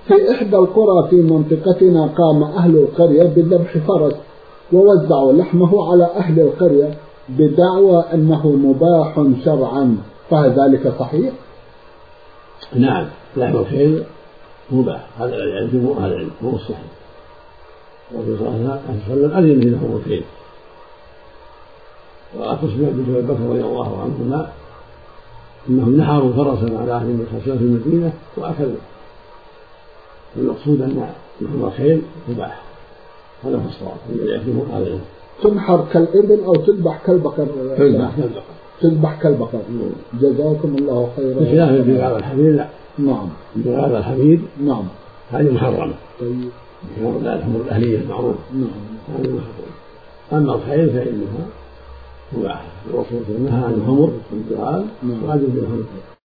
في إحدى القرى في منطقتنا قام أهل القرية بذبح فرس ووزعوا لحمه على أهل القرية بدعوى أنه مباح شرعا، فهل ذلك صحيح؟ نعم، لحم الخيل مباح، هذا الذي جمهور أهل العلم هو الصحيح. الرسول صلى الله عليه وسلم أذن في لحم الخيل، وأخبر بن بكر رضي الله عنهما إنهم نحروا فرسا على أهل الخسوة في المدينة وأكلوا. المقصود أن لحم الخيل مباح، هذا هو الصواب الذي جمهور أهل العلم. تنحر كالإبل أو تذبح كالبقر؟ تذبح كالبقر. جزاكم الله خيرا. بخلاف البغال الحمير لا. نعم. البغال الحمير نعم هذه محرمة. طيب. الحمر الأهلية المعروف. نعم. هذه محرمة. أما الخيل فإنها مباح. الرسول نهى عن الحمر والبغال وأذن بالحمر.